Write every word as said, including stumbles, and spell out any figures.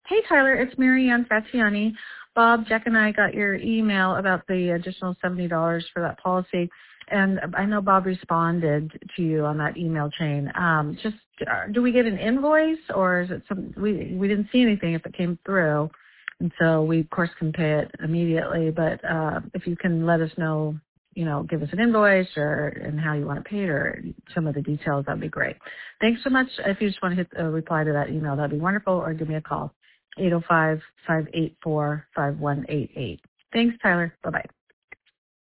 Hey, Tyler, it's Mary Ann Fratiani. Bob, Jack, and I got your email about the additional seventy dollars for that policy, and I know Bob responded to you on that email chain. Um, just, uh, do we get an invoice, or is it some? We we didn't see anything if it came through, and so we of course can pay it immediately. But uh, if you can let us know, you know, give us an invoice or and how you want to pay it or some of the details, that'd be great. Thanks so much. If you just want to hit a reply to that email, that'd be wonderful, or give me a call. eight oh five, five eight four, five one eight eight. Thanks, Tyler. Bye-bye.